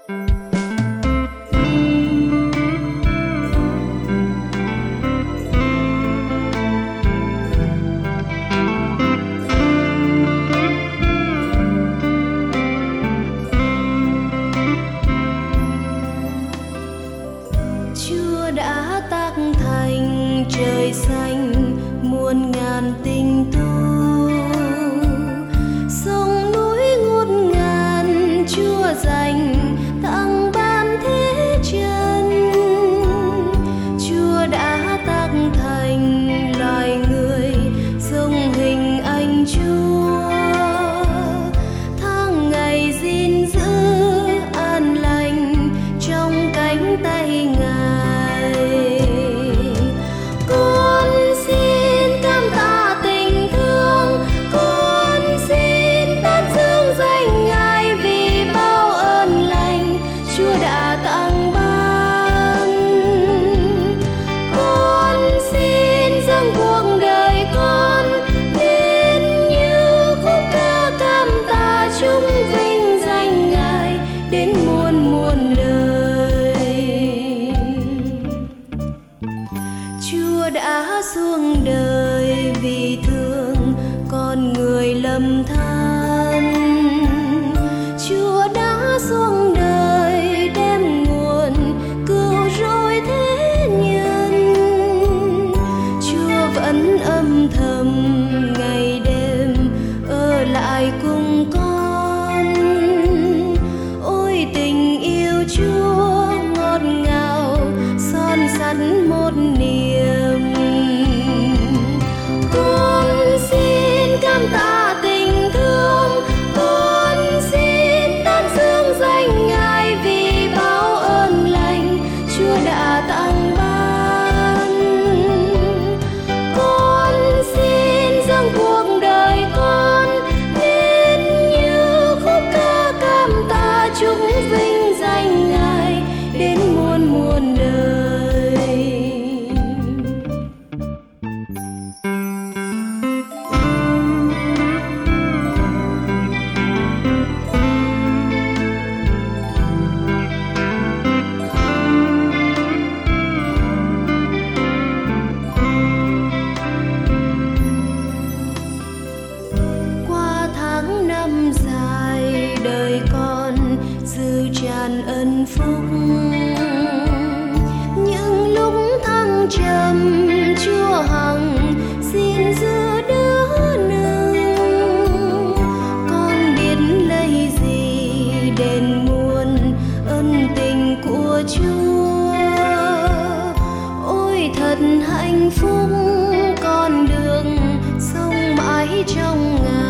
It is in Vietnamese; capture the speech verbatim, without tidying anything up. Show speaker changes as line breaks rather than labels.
Chúa đã tác thành trời xanh muôn ngàn tình tu, sông núi ngút ngàn Chúa dành tặng ban thế chân. Chúa đã tác thành loài người giống hình ảnh Chúa, tháng ngày gìn giữ an lành trong cánh tay Ngài. Con xin cảm tạ tình thương, con xin tán dương danh Ngài vì bao ơn lành Chúa đã tặng ban. Con xin dâng cuộc đời con đến như khúc ca cảm tạ chúng vinh danh Ngài đến muôn muôn đời. Chúa đã xuống đời vì thương con người lầm than. Chúa đã xuống đời đem nguồn cứu rỗi thế nhân. Chúa vẫn âm thầm ngày đêm ở lại cùng con. Ôi tình yêu Chúa ngọt ngào son sắt một niềm. Con xin cảm tạ tình thương, con xin tán dương danh Ngài vì bao ơn lành Chúa đã tặng ban. Con xin dâng cuộc đời con đến như khúc ca cảm tạ chúng vinh danh Ngài đến muôn muôn đời. Qua tháng năm dài đời con dư tràn ân phúc, những lúc thăng trầm Chúa hằng xin giữ đỡ nâng. Con biết lấy gì đền muôn ân tình của Chúa. Ôi thật hạnh phúc con được sống mãi trong Ngài.